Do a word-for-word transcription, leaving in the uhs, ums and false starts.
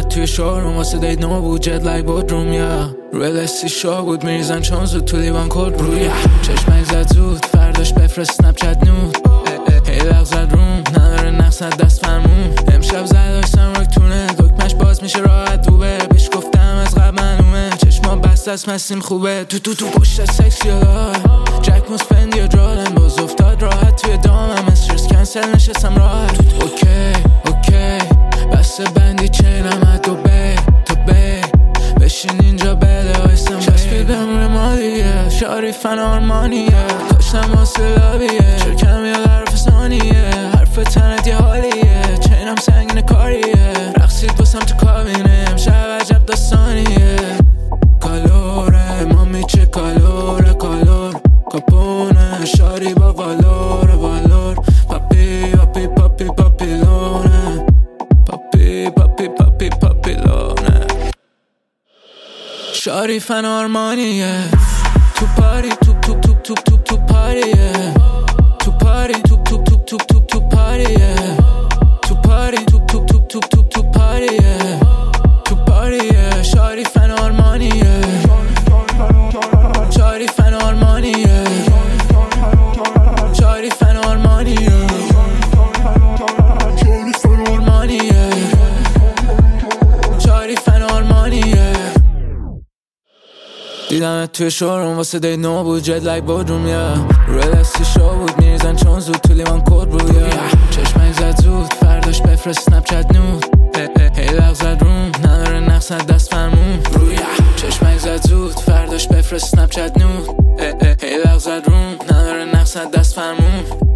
دیدمت توی شوروم واسه دیت نو بود جت لایک بودروم یا روی لستی شو بود میریزن چون زود تو لیوان کد روی چشمک زد زود فرداش بفرست سنپ چت نود هی لغ زد روم نداره نقصد دست فرمون امشب زد داشتم روک تونه دکمش باز میشه راحت دوبه بهش گفتم از قبل معلومه چشما بست از مستیم خوبه تو تو تو پشت سکسی یا جک موسپند یا جالم باز افتاد راحت توی دامم استرس کنسل نشستم راحت اوکی اوکی بسته بندی چینم دو بی تو بی بشین اینجا بده آیستم چسبیدم روی مالیه شاری فن آرمانیه کاشتم واسه لابیه شرکم یا حرف ثانیه حرف تنت یه حالیه چینم سنگین کاریه رقصید باسم تو کابینه امشب عجب داستانیه کالوره مامی چه کالوره کالور کپونه شاری با والور والور پاپی پاپی پاپی پاپیلونه پاپی پاپی پاپی پاپیلونه شاری فن آرمانیه تو پاری توپ توپ توپ توپ توپ تو پاریه تو پاری توپ توپ توپ توپ توپ تو پاریه تو پاری توپ توپ توپ توپ توپ تو پاریه تو پاریه شاری فن آرمانیه شاری فن آرمانیه شاری فن آرمانیه شاری فن آرمانیه شاری فن آرمانیه دیدمت توی شوروم واسه دیت نو بود جت لایک بودروم یا روی دستی شو بود میریزن چون زود تو لیوان کد بود یا چشمک زد زود فرداش بفرست سنپ چت نود هی لغ زد روم نداره نقصد دست فرمون روی چشمک زد زود فرداش بفرست سنپ چت نود هی لغ زد روم نداره نقصد دست فرمون